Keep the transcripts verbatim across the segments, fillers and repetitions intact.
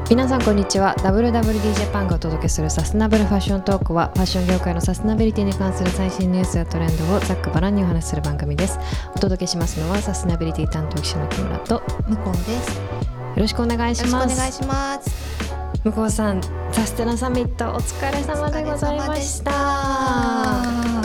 皆さんこんにちは。 ダブリューダブリューディージェー パンがお届けするサステナブルファッショントークは、ファッション業界のサステナビリティに関する最新ニュースやトレンドをざっくばらんにお話しする番組です。お届けしますのはサステナビリティ担当記者の木村と向こうです。よろしくお願いします。 ろしくお願いします。 向こうさん、サステナサミットお疲れ様でございました。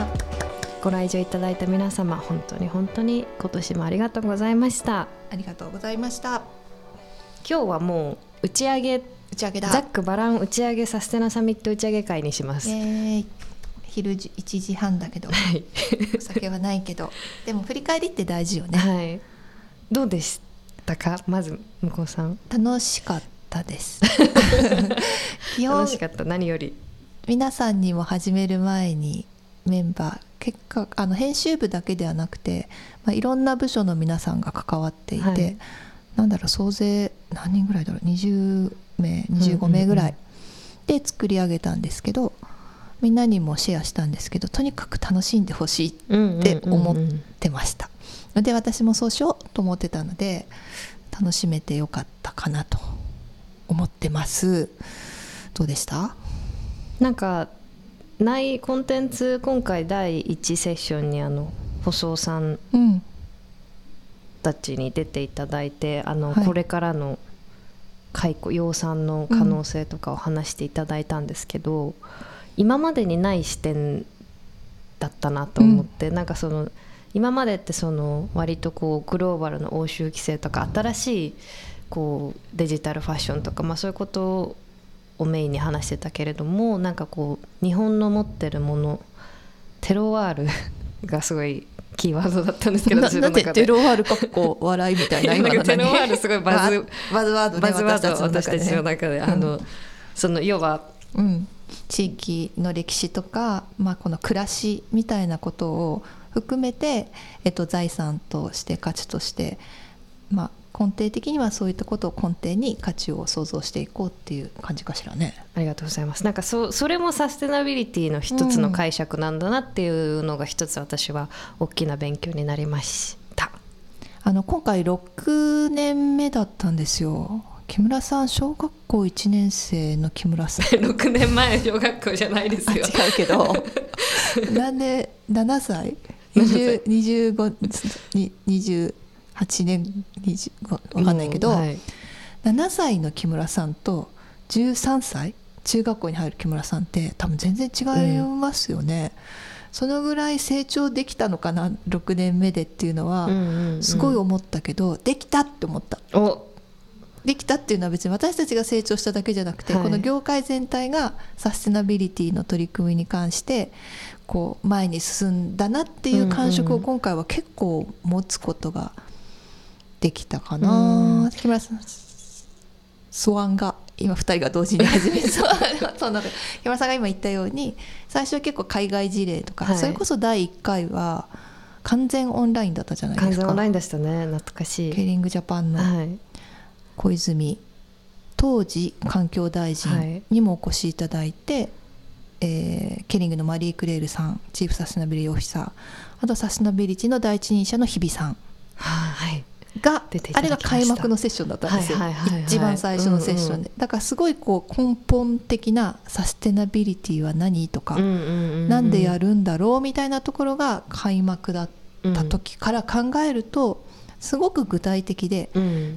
ご来場いただいた皆様、本当に本当に今年もありがとうございました。 ありがとうございました。 今日はもう打ち上げ打ち上げだ。 ざっくばらん打ち上げサステナサミット打ち上げ会にします。 えー、昼いちじはんだけど、はい、お酒はないけどでも振り返りって大事よね。 はい、どうでしたか。まず向こうさん。 楽しかったです基本楽しかった。何より皆さんにも始める前にメンバー結果あの編集部だけではなくて、まあ、いろんな部署の皆さんが関わっていて、はい、なんだろう総勢何人ぐらいだろうにじゅうめいにじゅうごめいぐらいで作り上げたんですけど、うんうんうん、みんなにもシェアしたんですけど、とにかく楽しんでほしいって思ってました、うんうんうんうん、で私もそうしようと思ってたので楽しめてよかったかなと思ってます。どうでした？ なんかないコンテンツ、今回だいいちセッションにあの細尾さんたちに出ていただいて、あの、はい、これからの解雇養蚕の可能性とかを話していただいたんですけど、うん、今までにない視点だったなと思って、うん、なんかその今までってその割とこうグローバルの欧州規制とか新しいこうデジタルファッションとか、まあ、そういうことをメインに話してたけれども、なんかこう日本の持ってるもの、テロワールがすごいキーワードだったんですけど、 ななんでテロワールかっこ笑いみたいな今の何テロワールすごいバズバズワード、ね、 バズワード私たちの中で、あの、うん、その要は、 うん、地域の歴史とか、まあ、この暮らしみたいなことを含めて、えっと、財産として価値として、まあ根底的にはそういったことを根底に価値を創造していこうっていう感じかしらね。 ありがとうございます。なんか そ, それもサステナビリティの一つの解釈なんだなっていうのが一つ私は大きな勉強になりました。 あの今回ろくねんめだったんですよ。木村さん小学校いちねんせいの木村さんろくねんまえ小学校じゃないですよ。 違うけどなんでななさいにじゅう、にじゅうご、にじゅうはちねんにじゅうご分かんないけど、はい、ななさいの木村さんとじゅうさんさい中学校に入る木村さんって多分全然違いますよね、うん、そのぐらい成長できたのかなろくねんめでっていうのはすごい思ったけど、うんうんうん、できたって思った。おできたっていうのは別に私たちが成長しただけじゃなくて、はい、この業界全体がサステナビリティの取り組みに関してこう前に進んだなっていう感触を今回は結構持つことができたかな。木村さん素案が今ふたりが同時に始めそうそんな木村さんが今言ったように最初は結構海外事例とか、はい、それこそだいいっかいは完全オンラインだったじゃないですか。 完全オンラインでしたね。懐かしい。 ケリングジャパンの小泉当時環境大臣にもお越しいただいて、はい、えー、ケリングのマリー・クレールさんチーフサステナビリティオフィサー、あとサステナビリティの第一人者の日比さん、 はいがあれが開幕のセッションだったんですよ、はいはいはいはい、一番最初のセッションで、うんうん、だからすごいこう根本的なサステナビリティは何とか、うんうんうんうん、なんでやるんだろうみたいなところが開幕だった時から考えるとすごく具体的で、うん、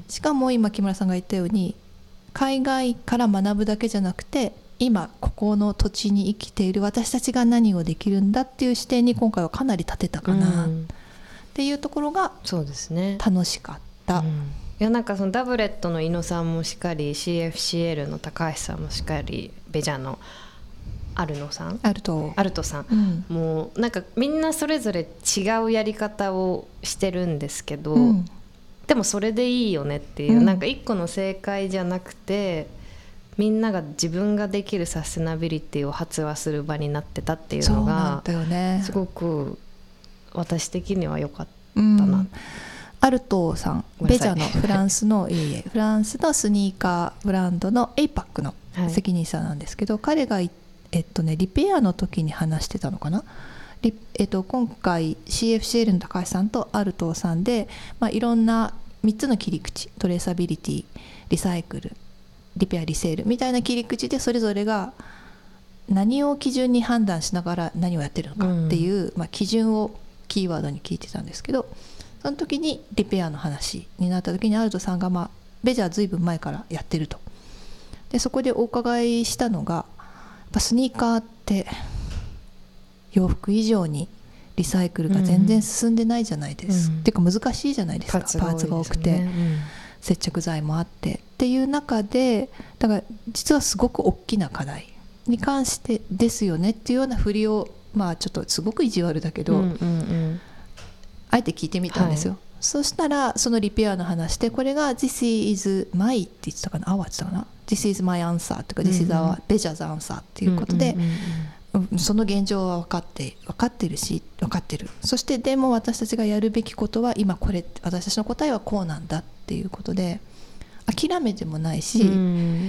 しかも今木村さんが言ったように海外から学ぶだけじゃなくて今ここの土地に生きている私たちが何をできるんだっていう視点に今回はかなり立てたかな、うんっていうところがそうですね、 楽しかった、うん、いやなんかそのダブレットの井野さんもしっかり シーエフシーエル の高橋さんもしっかりベジャのアルノさんアルトアルトさん、うん、もうなんかみんなそれぞれ違うやり方をしてるんですけど、うん、でもそれでいいよねっていう、うん、なんか一個の正解じゃなくてみんなが自分ができるサステナビリティを発話する場になってたっていうのがそうなんだよね、 すごく私的には良かったな、うん、 アルトさんベジャのフランスのいえいえフランスのスニーカーブランドの エイパック の責任者なんですけど、はい、彼が、えっとね、リペアの時に話してたのかな、リ、えっと、今回 シーエフシーエル の高橋さんとアルトさんで、まあ、いろんなみっつの切り口トレーサビリティリサイクルリペアリセールみたいな切り口でそれぞれが何を基準に判断しながら何をやってるのかっていう、うんまあ、基準をキーワードに聞いてたんですけど、その時にリペアの話になった時にアルトさんが、まあ、ベジャーずいぶん前からやってると。でそこでお伺いしたのが、やっぱスニーカーって洋服以上にリサイクルが全然進んでないじゃないです、うん、っていうか難しいじゃないですか、パーツが多くて、うん、接着剤もあってっていう中で、だから実はすごく大きな課題に関してですよねっていうような振りを、まあちょっとすごく意地悪だけど、うんうんうん、あえて聞いてみたんですよ、はい、そしたらそのリペアの話で、これが This is my って言ってたかな、Our って言ったかな、 This is my answer とか、うんうん、This is our Beja's answer っていうことで、うんうんうんうん、その現状は分かって分かってるし分かってる、そしてでも私たちがやるべきことは今これ、私たちの答えはこうなんだっていうことで、諦めてもないし、うん、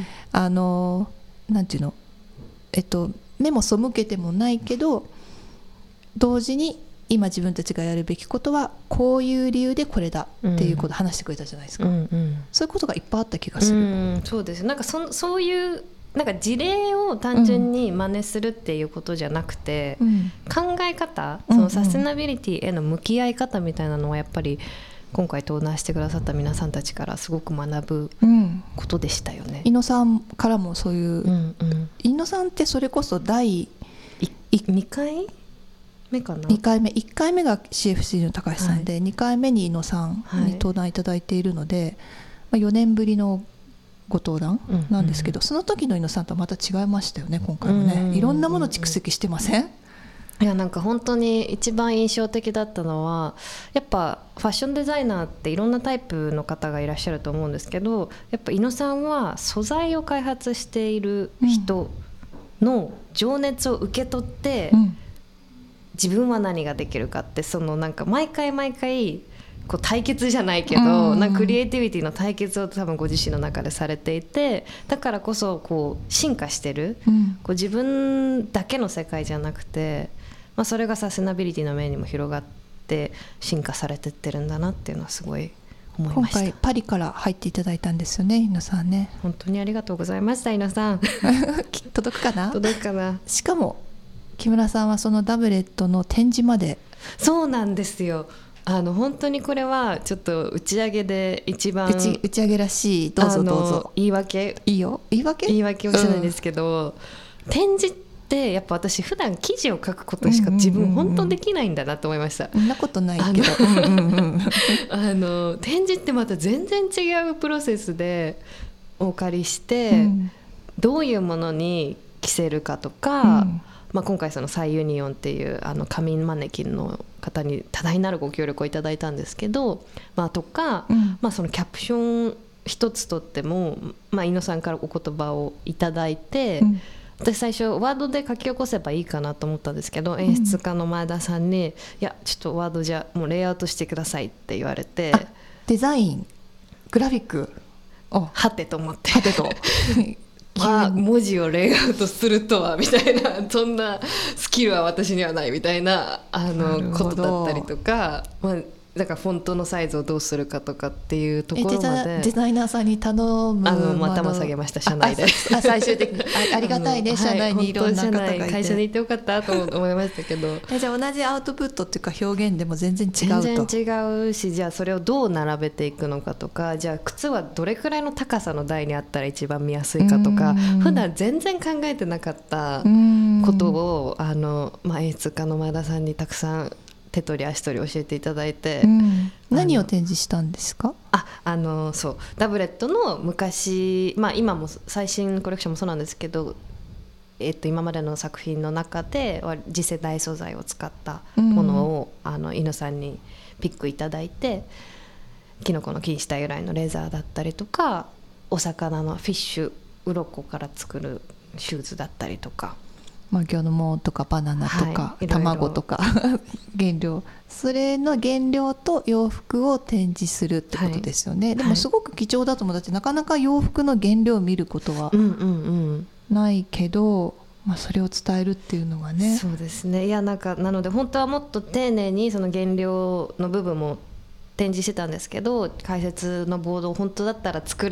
あのなんていうの、えっと目も背けてもないけど、同時に今自分たちがやるべきことはこういう理由でこれだっていうことを話してくれたじゃないですか、うんうん、そういうことがいっぱいあった気がする、うん、 そうです。なんか そ, そういうなんか事例を単純に真似するっていうことじゃなくて、うん、考え方、そのサステナビリティへの向き合い方みたいなのはやっぱり今回登壇してくださった皆さんたちからすごく学ぶことでしたよね、 うん、井野さんからもそういう、うんうん、井野さんってそれこそ第にかいめかな、 にかいめいっかいめが シーエフシー の高橋さんで、はい、にかいめに井野さんに登壇いただいているので、はいまあ、よねんぶりのご登壇なんですけど、うんうん、その時の井野さんとはまた違いましたよね今回もね、うんうんうんうん、いろんなもの蓄積してません？ いやなんか本当に一番印象的だったのは、やっぱファッションデザイナーっていろんなタイプの方がいらっしゃると思うんですけど、やっぱ井野さんは素材を開発している人の情熱を受け取って、うん、自分は何ができるかって、そのなんか毎回毎回こう対決じゃないけど、うん、なんかクリエイティビティの対決を多分ご自身の中でされていて、だからこそこう進化してる、うん、こう自分だけの世界じゃなくて、まあ、それがサステナビリティの面にも広がって進化されてってるんだなっていうのはすごい思いました。 今回パリから入っていただいたんですよね、井野さんね。 本当にありがとうございました井野さん届くかな届くかな。 しかも木村さんはそのダブレットの展示まで。 そうなんですよ。あの本当にこれはちょっと打ち上げで一番打ち、打ち上げらしい、どうぞどうぞ。 言い訳いいよ、言い訳言い訳をしてないんですけど、うん、展示ってやっぱ私普段記事を書くことしか自分本当できないんだなと思いました。 そんなことないけどあの展示ってまた全然違うプロセスでお借りして、うん、どういうものに着せるかとか、うんまあ、今回そのサイユニオンっていうあの紙マネキンの方に多大なるご協力をいただいたんですけど、まあ、とか、うんまあ、そのキャプション一つとっても、まあ、井野さんからお言葉をいただいて、うん、私最初ワードで書き起こせばいいかなと思ったんですけど、演出家の前田さんに、うん、いやちょっとワードじゃもうレイアウトしてくださいって言われて、 デザイングラフィックはてと思ってはてとまあ、文字をレイアウトするとはみたいな、そんなスキルは私にはないみたいなあのことだったりとか、まあ、だからフォントのサイズをどうするかとかっていうところまでデザイナーさんに頼む、 あの頭下げました社内で。 ああ最終的に あ, ありがたいね、社内にいろんな方がいて、 会社に行ってよかったと思いましたけどえじゃあ同じアウトプットっていうか表現でも全然違うと。 全然違うし、じゃあそれをどう並べていくのかとか、じゃあ靴はどれくらいの高さの台にあったら一番見やすいかとか、普段全然考えてなかったことをあの、まあ、演出家の前田さんにたくさん手取り足取り教えていただいて、うん、 何を展示したんですか？ ああのそうダブレットの昔、まあ、今も最新コレクションもそうなんですけど、えっと、今までの作品の中で次世代素材を使ったものを、うん、あの井野さんにピックいただいて、キノコの菌糸由来のレザーだったりとか、お魚のフィッシュ鱗から作るシューズだったりとか、 まあ、魚の藻とかバナナとか、はい、卵とか原料、それの原料と洋服を展示するってことですよね、はい、でもすごく貴重だと思う。だってなかなか洋服の原料を見ることはないけど、うんうんうんまあ、それを伝えるっていうのはね。 そうですね。いやなんかなので本当はもっと丁寧にその原料の部分も展示してたんですけど、解説のボードを本当だったら作れ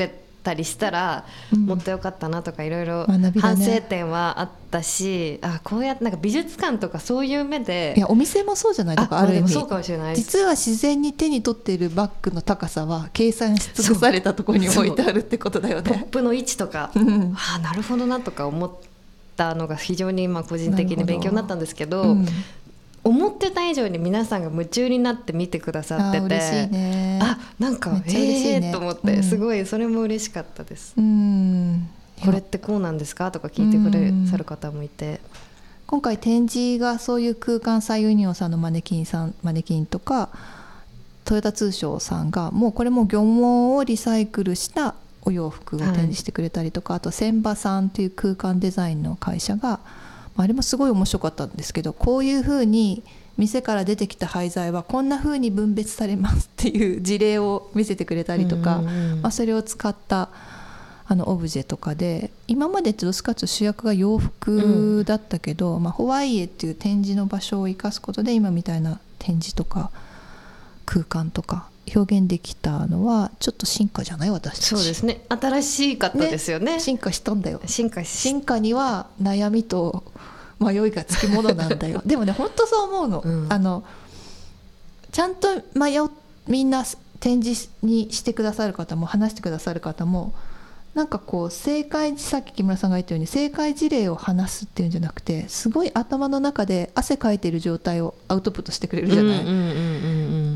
たりしたら、うん、もっと良かったなとかいろいろ反省点はあったし、ね、あこうやってなんか美術館とかそういう目で、 いやお店もそうじゃないとかある意味、 そうかもしれないです。 実は自然に手に取っているバッグの高さは計算し尽くされたところに置いてあるってことだよね。 ポップの位置とか、うん、あなるほどなとか思ったのが非常にまあ個人的に勉強になったんですけど、ど、うん、思ってた以上に皆さんが夢中になって見てくださってて、あ嬉しいね。 あなんかえー、ね、と思って、うん、すごいそれも嬉しかったです、 うん、 これってこうなんですかとか聞いてくださる方もいて、 今回展示がそういう空間再ユニオンさんのマネキンさんマネキンとかトヨタ通商さんがもうこれも漁網をリサイクルしたお洋服を展示してくれたりとか、はい、あと千葉さんという空間デザインの会社があれもすごい面白かったんですけど、こういうふうに店から出てきた廃材はこんなふうに分別されますっていう事例を見せてくれたりとか、うんうんうん、まあ、それを使ったあのオブジェとかで、今までどっちかというと主役が洋服だったけど、うん、まあ、ホワイエっていう展示の場所を生かすことで今みたいな展示とか空間とか表現できたのはちょっと進化じゃない？私たち。 そうですね、新しかったですよ ね, ね進化したんだよ。 進化し進化には悩みと迷いがつきものなんだよでもね本当そう思うの、うん、あのちゃんと迷みんな展示にしてくださる方も話してくださる方もなんかこう正解、さっき木村さんが言ったように正解事例を話すっていうんじゃなくて、すごい頭の中で汗かいてる状態をアウトプットしてくれるじゃない。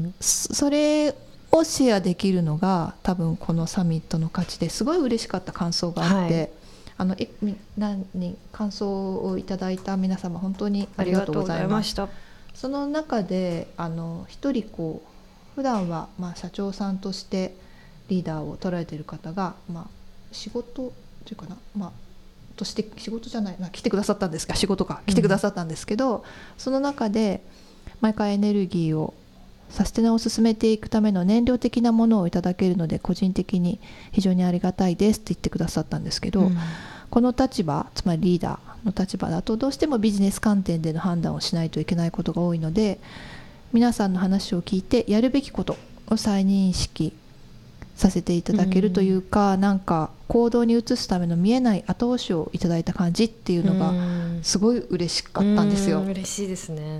それをシェアできるのが多分このサミットの価値ですごい嬉しかった感想があって、はい、あのえ何人感想をいただいた皆様本当にありがとうございました。その中であの一人こう普段はまあ社長さんとしてリーダーを取られている方が、まあ、仕事というかな、まあ、として仕事じゃないな来てくださったんですか仕事か来てくださったんですけど、うん、その中で毎回エネルギーをサステナを進めていくための燃料的なものをいただけるので個人的に非常にありがたいですって言ってくださったんですけど、うん、この立場つまりリーダーの立場だとどうしてもビジネス観点での判断をしないといけないことが多いので、皆さんの話を聞いてやるべきことを再認識させていただけるというか、うん、なんか行動に移すための見えない後押しをいただいた感じっていうのがすごい嬉しかったんですよ。 うん、嬉しいですね、 うん、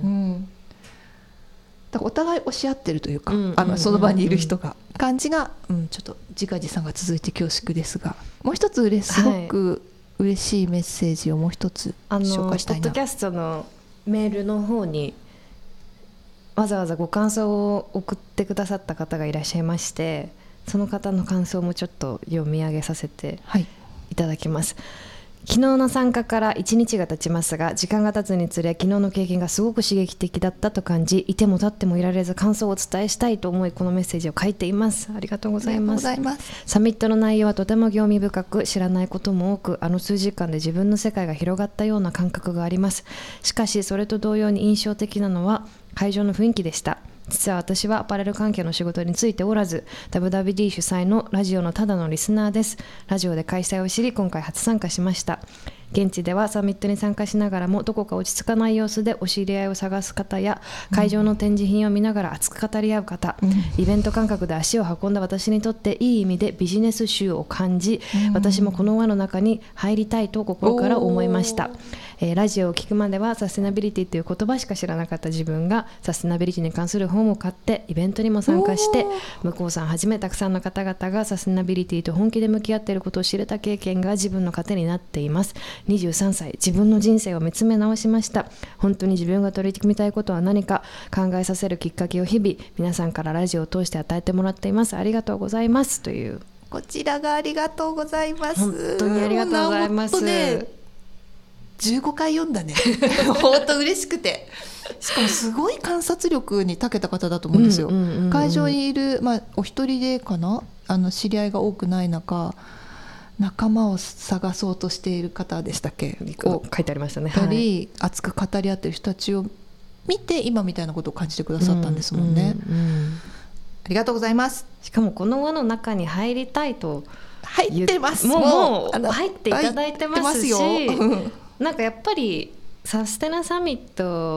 だからお互い押し合ってるというか、うん、あのその場にいる人が感じが、うん、ちょっと自画自賛が続いて恐縮ですが、もう一つ嬉すごく嬉しいメッセージをもう一つ紹介したいな。 ポッドキャストのメールの方にわざわざご感想を送ってくださった方がいらっしゃいまして、その方の感想もちょっと読み上げさせていただきます、はい。昨日の参加からいちにちが経ちますが、時間が経つにつれ昨日の経験がすごく刺激的だったと感じ、いても立ってもいられず感想をお伝えしたいと思いこのメッセージを書いています。ありがとうございます。 ありがとうございます。 サミットの内容はとても興味深く、知らないことも多く、あの数時間で自分の世界が広がったような感覚があります。しかしそれと同様に印象的なのは会場の雰囲気でした。実は私はアパレル関係の仕事についておらず、 ダブリューダブリューディー 主催のラジオのただのリスナーです。ラジオで開催を知り今回初参加しました。現地ではサミットに参加しながらもどこか落ち着かない様子でお知り合いを探す方や、会場の展示品を見ながら熱く語り合う方、うん、イベント感覚で足を運んだ私にとっていい意味でビジネス臭を感じ、うん、私もこの輪の中に入りたいと心から思いました。えー、ラジオを聞くまではサステナビリティという言葉しか知らなかった自分がサステナビリティに関する本を買ってイベントにも参加して、向こうさんはじめたくさんの方々がサステナビリティと本気で向き合っていることを知れた経験が自分の糧になっています。にじゅうさんさい、自分の人生を見つめ直しました。本当に自分が取り組みたいことは何か考えさせるきっかけを日々皆さんからラジオを通して与えてもらっています。ありがとうございますという。 こちらがありがとうございます。 本当にありがとうございます。 じゅうごかい読んだね本当嬉しくて、しかもすごい観察力に長けた方だと思うんですよ、うんうんうんうん、会場にいる、まあ、お一人でかな、あの知り合いが多くない中仲間を探そうとしている方でしたっけを書いてありましたね。 やはり熱く語り合っている人たちを見て今みたいなことを感じてくださったんですもんね、うんうんうん、ありがとうございます。 しかもこの輪の中に入りたいと入ってます。 もう、もう入っていただいてますし、なんかやっぱりサステナサミット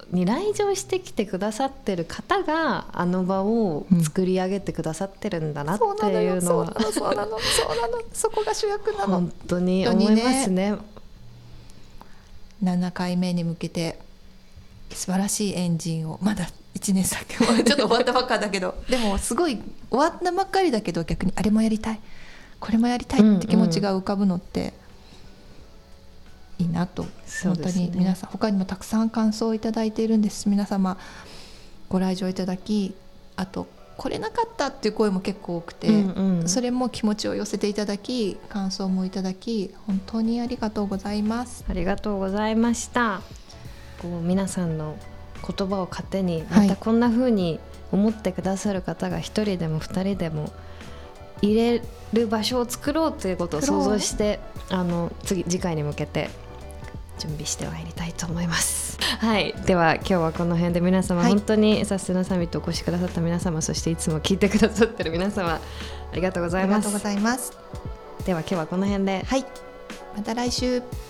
に来場してきてくださってる方があの場を作り上げてくださってるんだなっていうのは、 うん、そうなのそうなのそうなのそこが主役なの。 本当に思いますね。 ななかいめに向けて素晴らしいエンジンをまだいちねん先ちょっと終わったばっかだけどでもすごい終わったばっかりだけど逆にあれもやりたいこれもやりたいって気持ちが浮かぶのっていいなと、うんうん、本当に皆さん他にもたくさん感想をいただいているんです。皆様ご来場いただきあと来れなかったっていう声も結構多くて、うんうん、それも気持ちを寄せていただき感想もいただき本当にありがとうございます。 ありがとうございました。こう皆さんの言葉を糧にまたこんな風に思ってくださる方が一人でも二人でも入れる場所を作ろうということを想像してあの 次, 次回に向けて準備してまいりたいと思います。はい、では今日はこの辺で皆様、はい、本当にサステナサミットお越しくださった皆様そしていつも聞いてくださってる皆様ありがとうございます。 ありがとうございます。 では今日はこの辺で、 はい、また来週。